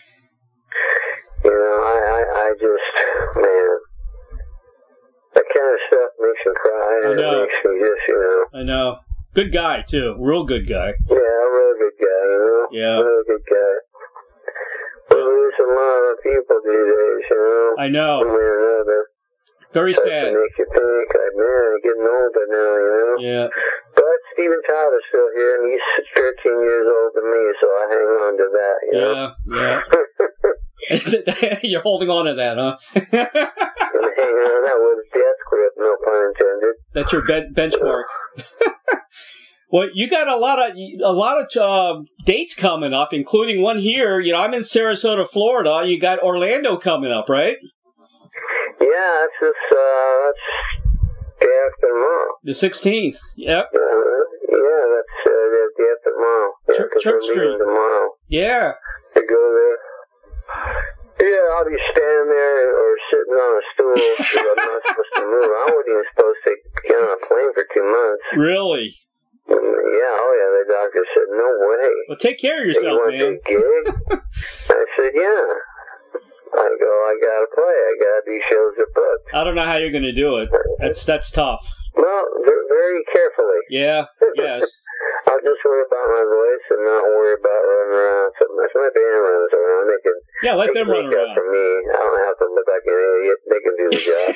You know, I, I, I just, man, that kind of stuff makes me cry. I know. It makes me just, you know. I know. Good guy, too. Real good guy. Yeah, a real good guy, you know. Yeah. Real good guy. We're losing a lot of people these days, you know. I know. One way or another. Very That's sad. to make you think, like, man, I'm getting older now, you know. Yeah. But Steven Tyler's still here, and he's thirteen years older than me, so I hang on to that, you know. Yeah, yeah. You're holding on to that, huh? And hang on, that was death grip, no pun intended. That's your ben- benchmark. Well, you got a lot of a lot of uh, dates coming up, including one here. You know, I'm in Sarasota, Florida. You got Orlando coming up, right? Yeah, that's just, uh, that's day after tomorrow. The sixteenth. Yep. Uh, yeah, that's uh, the day after tomorrow. Yeah, Church, 'cause Church we're leaving Street. tomorrow Yeah. to go there. Yeah, I'll be standing there or sitting on a stool because I'm not supposed to move. I wasn't even supposed to get on a plane for two months. Really? Yeah, oh yeah, the doctor said, no way. Well, take care of You yourself, want man. the gig? I said, yeah. I go, I gotta play. I gotta be shows are booked. I don't know how you're going to do it. That's that's tough. Well, v- very carefully. Yeah. Yes. I'll just worry about my voice and not worry about running around so much. My band runs around. They can, Yeah. Let they them can run make up around. for me. I don't have to look like an idiot. They can do the job.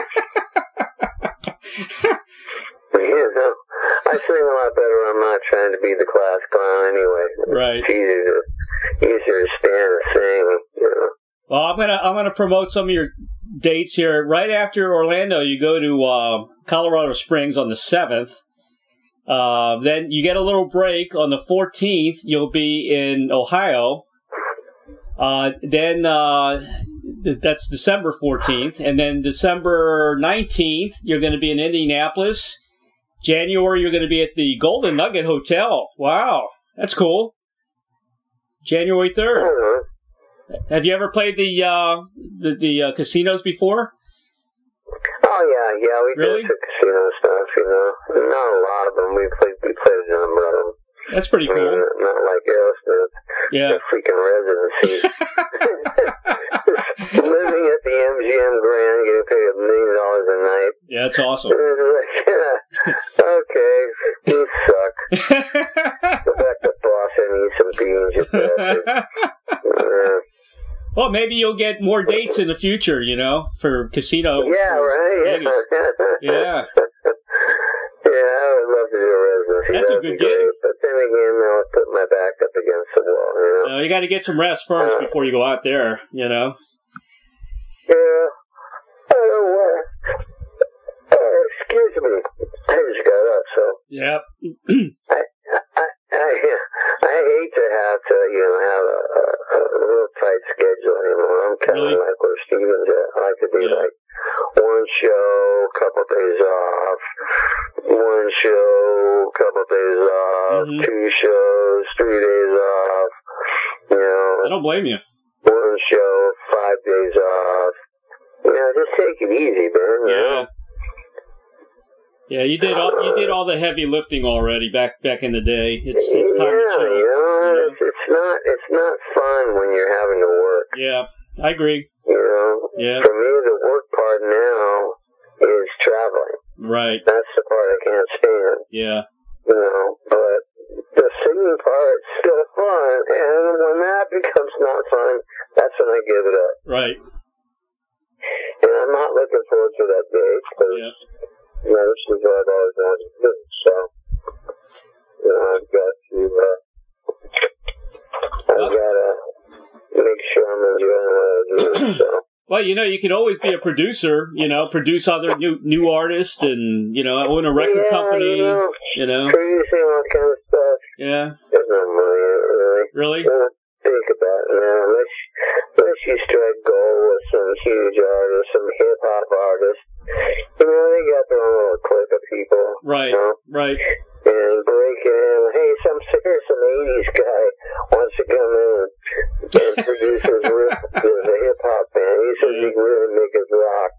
You know, I sing a lot better when I'm not trying to be the class clown anyway. Right. It's easier to, easier to stand and sing, you know. Well, I'm gonna I'm gonna promote some of your dates here. Right after Orlando, you go to uh, Colorado Springs on the seventh. Uh, then you get a little break on the fourteenth. You'll be in Ohio. Uh, then uh, th- that's December fourteenth, and then December nineteenth, you're going to be in Indianapolis. January, you're going to be at the Golden Nugget Hotel. Wow, that's cool. January third. Uh-huh. Have you ever played the uh, the, the uh, casinos before? Oh yeah, yeah, we Really? did the casino stuff, you know. Not a lot of them. We played, we played a number of them. That's pretty I mean, cool. not like Aerosmith. Yeah. The freaking residency. Living at the M G M Grand, getting paid a million dollars a night. Yeah, that's awesome. It was like, yeah, okay, you suck. Go back to Boston and eat some beans, you bastard. Uh, Well, maybe you'll get more dates in the future, you know, for casino. yeah, right? Yeah. Vegas. Yeah. Yeah, I would love to do a residency. That's a That'd good be great. gig. But then again, I'll put my back up against the wall, you know? Uh, you got to get some rest first before you go out there, you know. Yeah. Oh, uh, uh, excuse me. I just got up, so. Yep. I, I, I, I hate to have to, you know, have a, a, a real tight schedule anymore. I'm kind of Really? like where Steven's at. I like to do Yeah. like one show, couple days off, one show, couple days off, Mhm. two shows, three days off, you know, I don't blame you. one show, five days off. You know, just take it easy, man, you know? Yeah. Yeah, you did all you did all the heavy lifting already back back in the day. It's it's time yeah, to chill. you know, Yeah. it's, it's not it's not fun when you're having to work. Yeah, I agree. You know, Yeah. for me, the work part now is traveling. Right. That's the part I can't stand. Yeah. You know, but the singing part's still fun, and when that becomes not fun, that's when I give it up. Right. And I'm I'm not looking forward to that day because Yeah. you know, this is what I've always wanted to do. So, you know, I've got to, uh, I've got to make sure I'm enjoying what I do. So. Well, you know, you can always be a producer, you know, produce other new new artists and, you know, own a record yeah, company, you know, you know. producing all kind of stuff. Yeah. There's no money in it, really. Really? You don't think about it now. Unless, unless you strike gold with some huge artists, some hip-hop artists. You know, they got their own little clique of people. Right, You know? right. And break it in. Hey, some here's some eighties guy wants to come in and produce his riff with a hip hop band. He says he can really make us rock.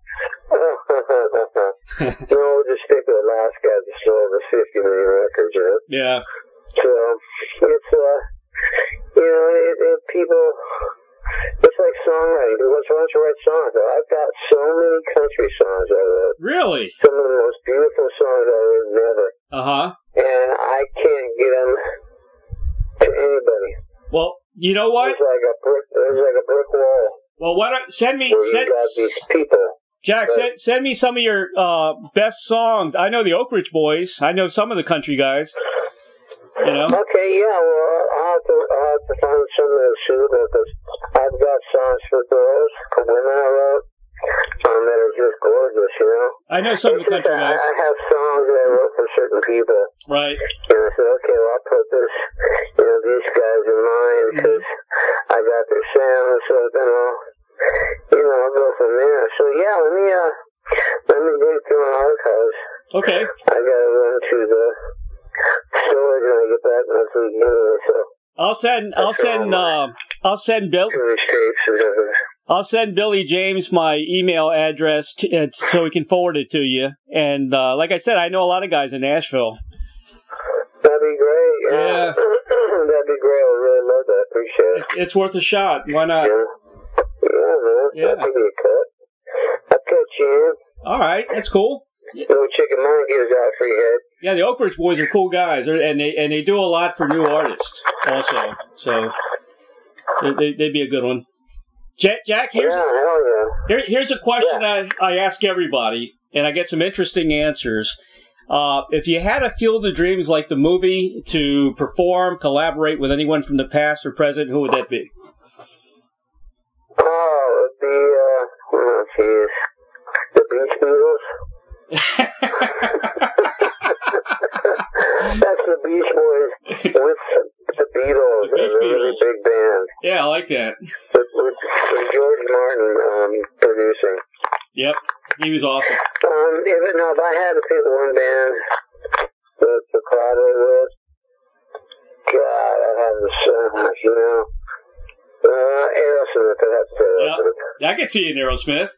No, we'll just stick with the last guy that sold us fifty million records, you know. Yeah. So it's uh, you know, it, it, people. It's like songwriting. Once once you write songs, I've got so many country songs I wrote. Really? Some of the most beautiful songs I wrote never. Uh huh. And I can't get them to anybody. Well, you know what? It's like a brick. It's like a brick wall. Well, why don't send me Where send, you got these people. Jack, send, send me some of your uh, best songs. I know the Oak Ridge Boys. I know some of the country guys. You know. Okay, yeah. Well, I'll have to, I'll have to find some of those too because I've got songs for girls, for women I wrote, um, that are just gorgeous. You know. I know some of the It's country just that guys. I, I have songs that I wrote for certain people. Right. And I said, okay, well, I'll put this, you know, these guys in mind because I got their sound, so then I'll, you know, I'll go from there. So yeah, let me, uh, let me dig through my archives. Okay. I gotta run to the storage when I get back next week anyway, so. I'll send. I'll send. Uh, I'll send Bill. Tourist tapes and everything. I'll send Billy James my email address to, uh, so he can forward it to you. And uh, like I said, I know a lot of guys in Nashville. That'd be great. Yeah. Yeah. That'd be great. I really love that. Appreciate it. It's, it's worth a shot. Why not? Yeah. Yeah, man. Yeah. I'll give you a cut. I'll cut you in. All right, that's cool. No chicken monkeys out for your head. Yeah, the Oak Ridge Boys are cool guys, They're- and they and they do a lot for new artists also. So they, they, they'd be a good one. Jack, Jack here's Yeah, hell yeah. here, here's a question I, I ask everybody, and I get some interesting answers. Uh, if you had a Field of Dreams like the movie to perform, collaborate with anyone from the past or present, who would that be? Oh, it'd be, uh, oh, jeez. The Beach Beatles? That's the Beach Boys with the Beatles. The Beach a really Beatles. big band. Yeah, I like that. With, with, with George Martin um, producing. Yep, he was awesome. Um, if it, no, if I had to pick one band to, to collaborate with, God, I'd have to say, you know, uh, Aerosmith, I'd have to say Yeah. Aerosmith. I could see you in Aerosmith.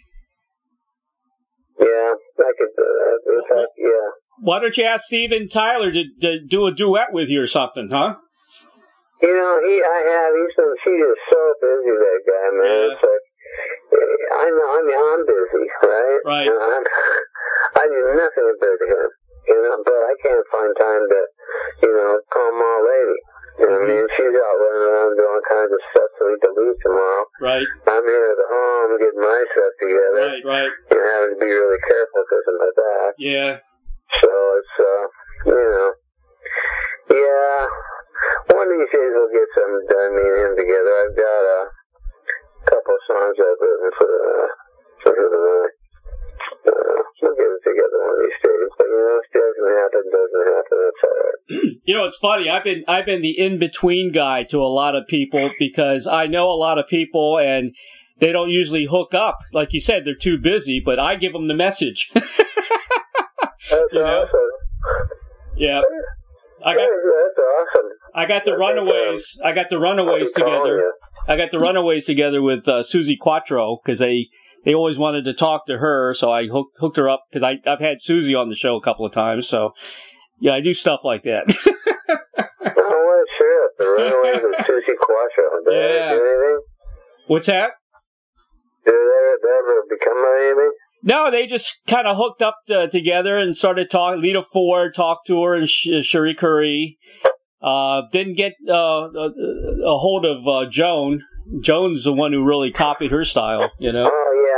Yeah, I could do that. In fact, yeah. Why don't you ask Steven Tyler to, to do a duet with you or something, huh? You know, he, I have, he's been, he is so busy, that guy, man. Yeah. It's like, I know, I mean, I'm busy, right? Right. And I'm, I do nothing but him, you know, but I can't find time to, you know, call my lady. You know what I mean? She's out running around doing all kinds of stuff so we can leave tomorrow. Right, I'm here at the home getting my stuff together. right, right. And having to be really careful because of my back. Yeah. So it's, uh, you know, yeah. One of these days we'll get something done, me and him together. I've got a couple of songs I've written for the, for the, uh, we'll get it together one of these days. But, you know, if it doesn't happen, it doesn't happen. That's all right. You know, it's funny. I've been I've been the in-between guy to a lot of people because I know a lot of people and they don't usually hook up. Like you said, they're too busy, but I give them the message. That's You know? awesome. Yeah. I got That's awesome. I got the I think, Runaways. I got the Runaways I'll be calling together. you. I got the Runaways together with uh, Susie Quattro because they they always wanted to talk to her, so I hooked hooked her up because I I've had Susie on the show a couple of times, so yeah, I do stuff like that. Oh, what a trip. The Runaways of Susie Quattro. Did they Yeah. ever do anything? What's that? Did they ever, they ever become anything? No, they just kind of hooked up uh, together and started talking. Lita Ford talked to her and Sh- Cherie Currie. Uh, didn't get uh, a, a hold of uh, Joan. Joan's the one who really copied her style, you know. Oh, yeah,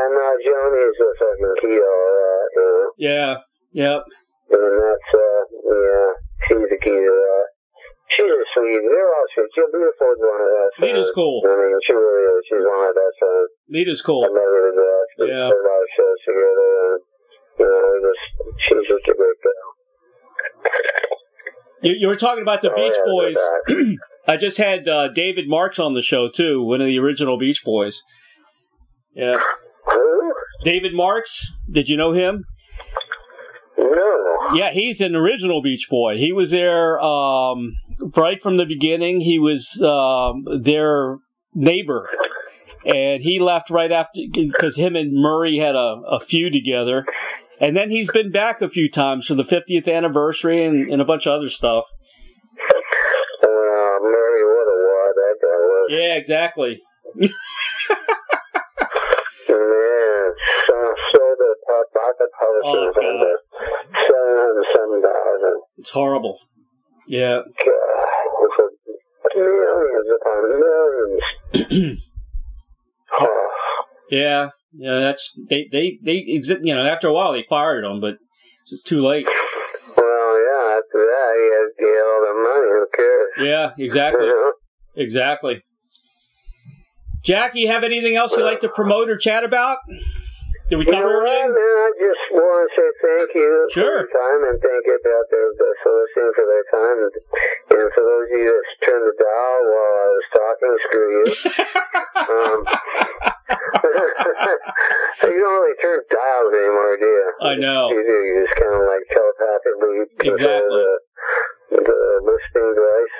no, Joni's the fucking key to all that, you know? Yeah, yep. And that's, uh, yeah, she's the key to that. She's a sweet. They're all sweet. Jill Beautiful is one of the best. Lita's cool. I mean, she really is. She's one of the best friends. Lita's cool. I met her to death. We Yeah. did a lot of shows together, and, you know, just, she's just a great girl. You, you were talking about the Oh, Beach yeah, Boys. they're I just had uh, David March on the show, too, one of the original Beach Boys. Yeah. Who? David Marks, did you know him? No. Yeah, he's an original Beach Boy. He was there um, right from the beginning. He was um, their neighbor. And he left right after, because him and Murray had a, a feud together. And then he's been back a few times for the fiftieth anniversary and, and a bunch of other stuff. Uh, Murray, what a wad that guy was. Yeah, exactly. Man, so, sold the Baka Publishing Oh, for seven hundred seven thousand. It's horrible. Yeah. God, for millions upon millions. Oh. Yeah. Yeah, that's, they, they, they, exi- you know, after a while they fired him, but it's just too late. Well, yeah, after that, he had, he had all the money, who cares? Yeah, exactly. You know? Exactly. Jack, you have anything else you'd like to promote or chat about? Did we You cover know what, everything? man, I just want to say thank you Sure. for your time, and thank everybody out there that's listening for their time. And, and for those of you that turned the dial while I was talking, screw you. um, you don't really turn dials anymore, do you? I know. You do. You just kind of like telepathically control Exactly. the, the listening device.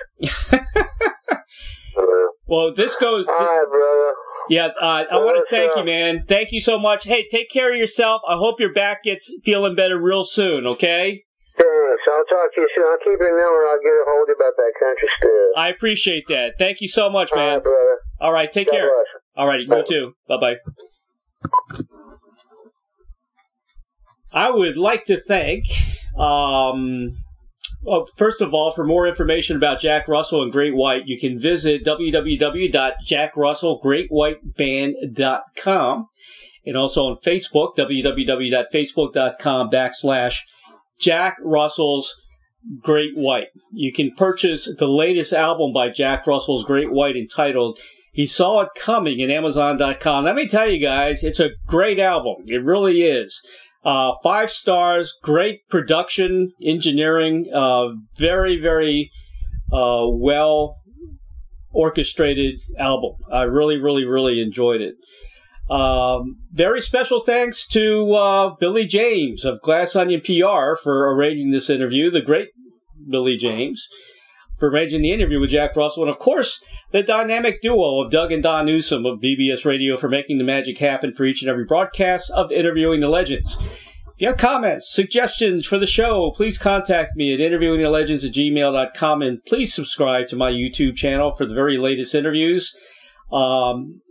uh, Well, this goes... all right, brother. Yeah, uh, I want to thank you, man. Thank you so much. Hey, take care of yourself. I hope your back gets feeling better real soon, okay? Thanks. I'll talk to you soon. I'll keep your number. I'll get a hold of you about that country stuff. I appreciate that. Thank you so much, All man. right, brother. All right, take God care. bless. All right, you too. Bye-bye. I would like to thank... Um, Well, first of all, for more information about Jack Russell and Great White, you can visit w w w dot jack russell great white band dot com, and also on Facebook, w w w dot facebook dot com backslash Jack Russell's Great White. You can purchase the latest album by Jack Russell's Great White entitled He Saw It Coming at amazon dot com. Let me tell you guys, it's a great album. It really is. Uh, five stars, great production, engineering, uh, very, very, uh, well orchestrated album. I really, really, really enjoyed it. Um, very special thanks to, uh, Billy James of Glass Onion P R for arranging this interview, the great Billy James, for arranging the interview with Jack Russell, and of course, the dynamic duo of Doug and Don Newsom of B B S Radio for making the magic happen for each and every broadcast of Interviewing the Legends. If you have comments, suggestions for the show, please contact me at interviewing the legends at gmail dot com, and please subscribe to my YouTube channel for the very latest interviews. Um,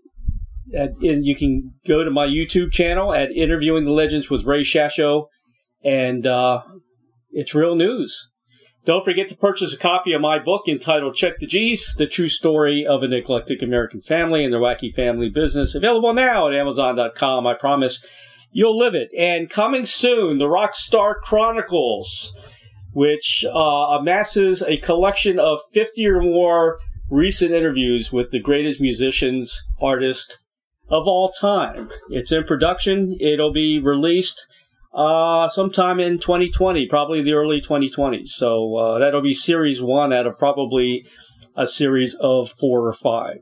and you can go to my YouTube channel at Interviewing the Legends with Ray Shasho, and uh, it's real news. Don't forget to purchase a copy of my book entitled Check the G's, The True Story of an Eclectic American Family and Their Wacky Family Business. Available now at amazon dot com. I promise you'll live it. And coming soon, the Rockstar Chronicles, which uh, amasses a collection of fifty or more recent interviews with the greatest musicians, artists of all time. It's in production. It'll be released Uh, sometime in twenty twenty, probably the early twenty twenties. So, uh, that'll be series one out of probably a series of four or five.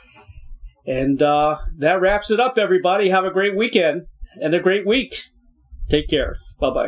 And, uh, that wraps it up, everybody. Have a great weekend and a great week. Take care. Bye-bye.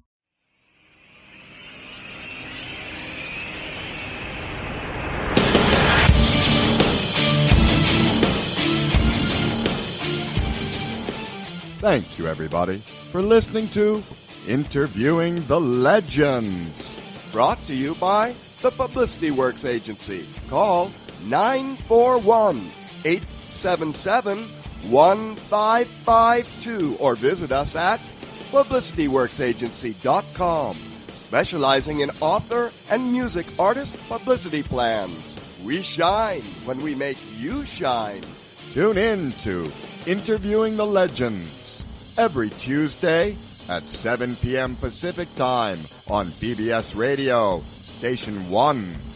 Thank you, everybody, for listening to Interviewing the Legends. Brought to you by the Publicity Works Agency. Call nine four one, eight seven seven, one five five two or visit us at publicity works agency dot com, specializing in author and music artist publicity plans. We shine when we make you shine. Tune in to Interviewing the Legends, every Tuesday at seven p.m. Pacific Time on B B S Radio, Station one.